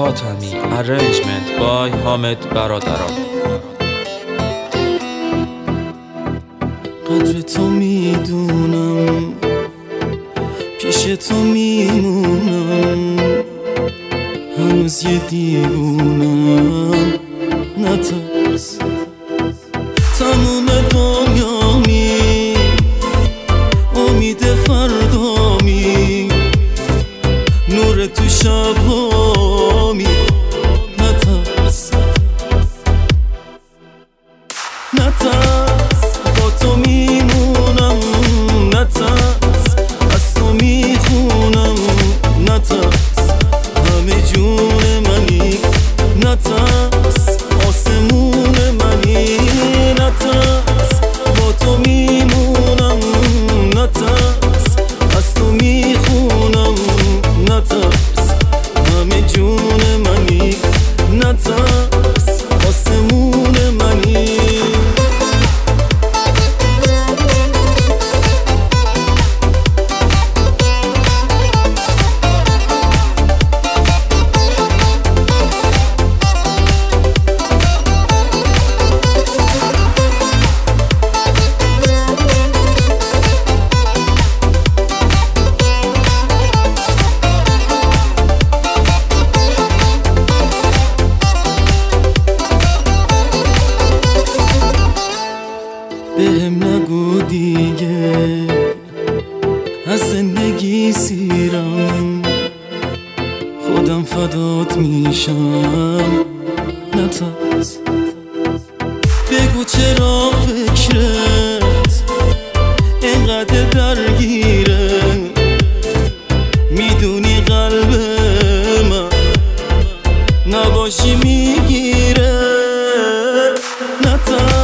حاتمی ارنجمنت بای حامد برادران. قدر تو میدونم، پیش تو میمونم، هنوز یه دیوونم. نترس تموم دنیامی، امید فردامی، نور تو شبامی. نترس نترس با تو میمونم، نترس از تو میخونم، نترس همه جون منی، نترس آسمون منی، نترس با تو میمونم، نترس از تو میخونم، نترس همه جون منی، نترس آسمون منی. بهم نگو دیگه از زندگی سیرم، خودم فدات میشم. نترس بگو چرا فکرت اینقدر درگیره، میدونی قلب من نباشی میگیره. نترس